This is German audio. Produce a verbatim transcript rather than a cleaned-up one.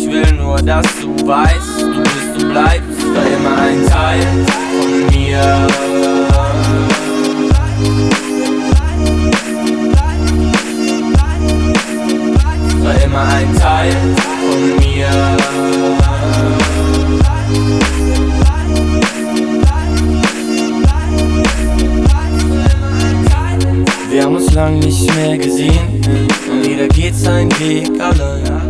will nur, dass du weißt, du bist und bleibst für immer ein Teil von mir. Für immer ein Teil von mir. Wir haben uns lang nicht mehr gesehen und jeder geht seinen Weg allein.